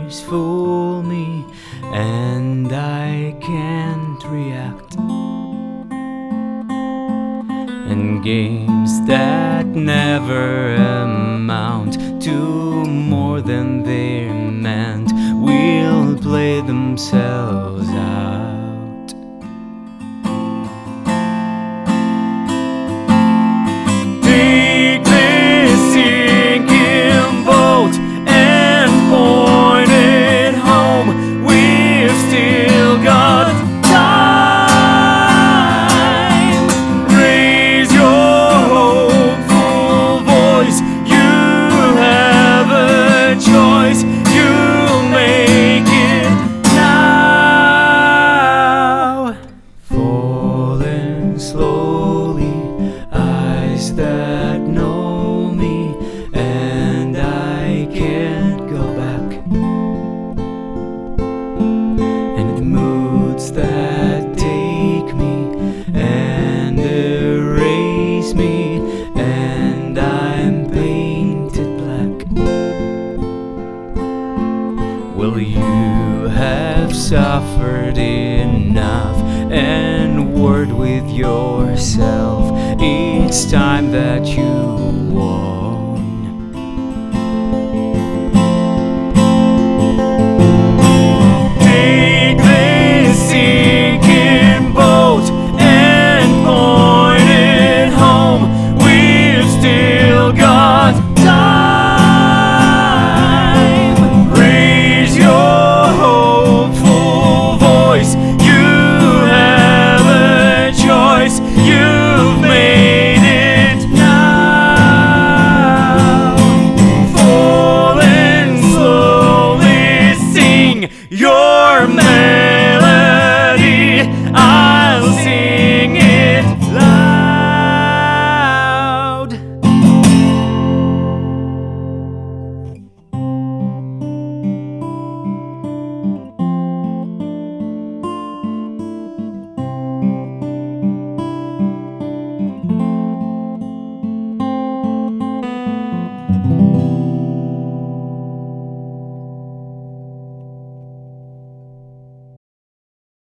memories fool me and I can't react. And games that never amount to more than they're meant will play themselves out. Take this sinking boat and point it home. We've still got time. Raise your hopeful voice. You have a choice. You'll make it now. Falling slowly, eyes that know me, and I can't go back. And moods that take me and erase me, and I'm painted black. Well, you have suffered enough, and word with yourself. It's time that you